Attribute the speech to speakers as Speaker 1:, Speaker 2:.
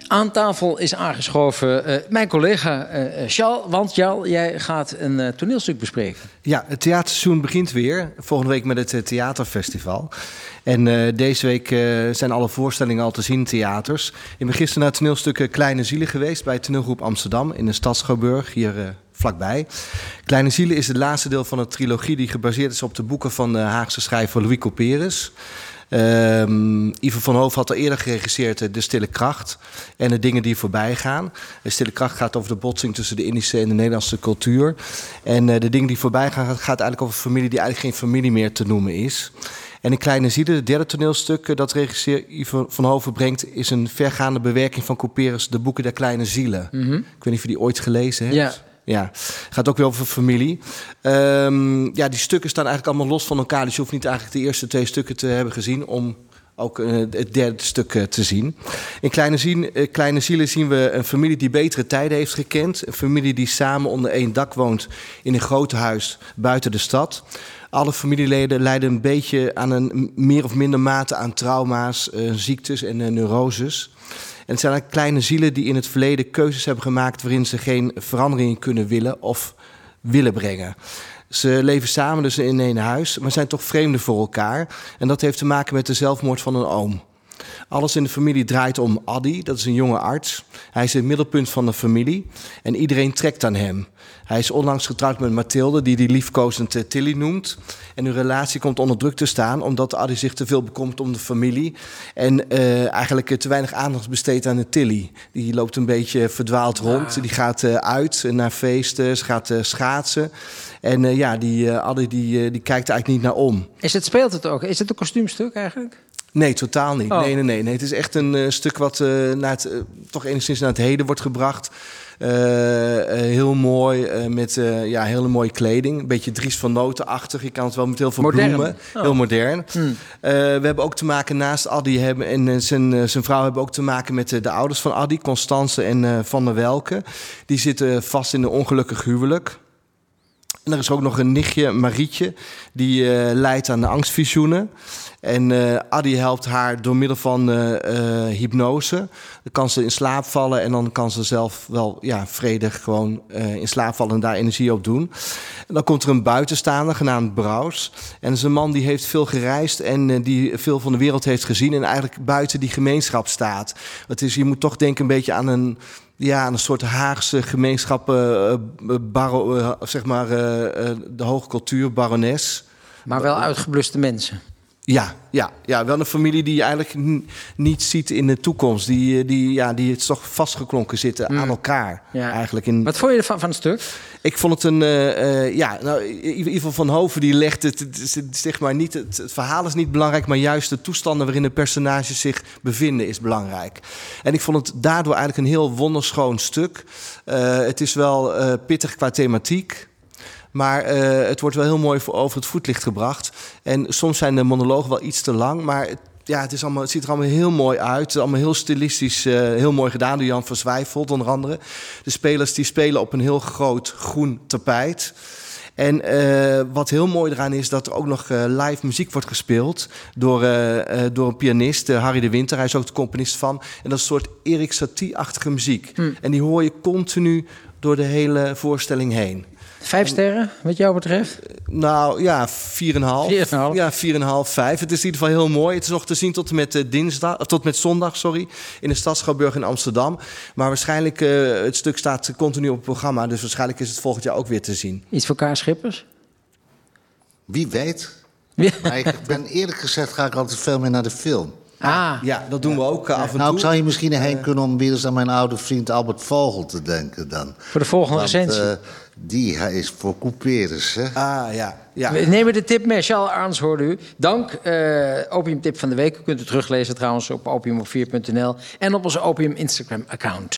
Speaker 1: Aan tafel is aangeschoven mijn collega Charles. Want Charles, jij gaat een toneelstuk bespreken.
Speaker 2: Ja, het theaterseizoen begint weer. Volgende week met het theaterfestival. En deze week zijn alle voorstellingen al te zien in theaters. Ik ben gisteren naar het toneelstuk Kleine Zielen geweest... bij toneelgroep Amsterdam in de stad Schouwburg, hier vlakbij. Kleine Zielen is het laatste deel van een trilogie... die gebaseerd is op de boeken van de Haagse schrijver Louis Couperus... Ivo van Hoof had al eerder geregisseerd De Stille Kracht en De Dingen die voorbij gaan. De Stille Kracht gaat over de botsing tussen de Indische en de Nederlandse cultuur. En De Dingen die voorbij gaan gaat eigenlijk over een familie die eigenlijk geen familie meer te noemen is. En in Kleine Zielen, het derde toneelstuk dat regisseur Ivo van Hoof brengt... is een vergaande bewerking van Couperus De Boeken der Kleine Zielen. Mm-hmm. Ik weet niet of je die ooit gelezen hebt.
Speaker 1: Ja.
Speaker 2: Ja, gaat ook weer over familie. Die stukken staan eigenlijk allemaal los van elkaar. Dus je hoeft niet eigenlijk de eerste 2 stukken te hebben gezien... om ook het derde stuk te zien. In Kleine Zielen zien we een familie die betere tijden heeft gekend. Een familie die samen onder één dak woont in een groot huis buiten de stad. Alle familieleden lijden een beetje aan een meer of minder mate aan trauma's, ziektes en neuroses. En het zijn eigenlijk kleine zielen die in het verleden keuzes hebben gemaakt... waarin ze geen verandering kunnen willen of willen brengen. Ze leven samen dus in één huis, maar zijn toch vreemden voor elkaar. En dat heeft te maken met de zelfmoord van een oom. Alles in de familie draait om Addy, dat is een jonge arts. Hij is het middelpunt van de familie en iedereen trekt aan hem. Hij is onlangs getrouwd met Mathilde, die hij liefkozend Tilly noemt. En hun relatie komt onder druk te staan... omdat Addy zich te veel bekomt om de familie... en eigenlijk te weinig aandacht besteedt aan de Tilly. Die loopt een beetje verdwaald rond. Die gaat uit naar feesten, ze gaat schaatsen. En Addy die kijkt er eigenlijk niet naar om.
Speaker 1: Speelt het ook? Is het een kostuumstuk eigenlijk?
Speaker 2: Nee, totaal niet.
Speaker 1: Oh.
Speaker 2: Nee. Het is echt een stuk wat toch enigszins naar het heden wordt gebracht... heel mooi, met hele mooie kleding. Een beetje Dries van Noten-achtig. Je kan het wel met heel veel bloemen. Oh. Heel modern. We hebben ook te maken naast Addy en zijn vrouw... hebben ook te maken met de ouders van Addy, Constance en Van der Welke. Die zitten vast in een ongelukkig huwelijk. En er is ook nog een nichtje, Marietje, die lijdt aan de angstvisioenen. En Addy helpt haar door middel van hypnose. Dan kan ze in slaap vallen en dan kan ze zelf wel vredig gewoon in slaap vallen en daar energie op doen. En dan komt er een buitenstaander genaamd Braus. En dat is een man die heeft veel gereisd en die veel van de wereld heeft gezien en eigenlijk buiten die gemeenschap staat. Je moet toch denken een beetje aan een soort Haagse gemeenschap, de hoge cultuur, barones.
Speaker 1: Maar wel uitgebluste mensen.
Speaker 2: Ja, wel een familie die je eigenlijk niet ziet in de toekomst. Die toch vastgeklonken zitten aan elkaar. Ja. Eigenlijk
Speaker 1: Wat vond je ervan van het stuk?
Speaker 2: Ik vond het Ivo van Hoven die legt het zeg maar niet. Het verhaal is niet belangrijk, maar juist de toestanden waarin de personages zich bevinden is belangrijk. En ik vond het daardoor eigenlijk een heel wonderschoon stuk. Het is wel pittig qua thematiek. Maar het wordt wel heel mooi over het voetlicht gebracht. En soms zijn de monologen wel iets te lang. Maar het ziet er allemaal heel mooi uit. Het is allemaal heel stilistisch, heel mooi gedaan door Jan van Zwijfelt onder andere. De spelers die spelen op een heel groot groen tapijt. En wat heel mooi eraan is dat er ook nog live muziek wordt gespeeld door een pianist, Harry de Winter. Hij is ook de componist van. En dat is een soort Erik Satie-achtige muziek. En die hoor je continu door de hele voorstelling heen.
Speaker 1: 5 sterren, wat jou betreft?
Speaker 2: 4,5. Ja, 4,5, 5. Het is in ieder geval heel mooi. Het is nog te zien tot en met zondag, in de stad Schouwburg in Amsterdam. Maar waarschijnlijk, het stuk staat continu op het programma. Dus waarschijnlijk is het volgend jaar ook weer te zien.
Speaker 1: Iets voor Kaas Schippers?
Speaker 3: Wie weet. Maar ik ben eerlijk gezegd ga ik altijd veel meer naar de film.
Speaker 2: Ja, dat doen we ook af en toe.
Speaker 3: Ik zou je misschien heen kunnen om weer eens aan mijn oude vriend Albert Vogel te denken dan.
Speaker 1: Voor de volgende recensie.
Speaker 3: Hij is voor Couperus, hè?
Speaker 1: Ja. We nemen de tip mee. Charles Arns hoorde u. Dank. Opiumtip van de week. U kunt het teruglezen trouwens op opium4.nl en op onze Opium Instagram-account.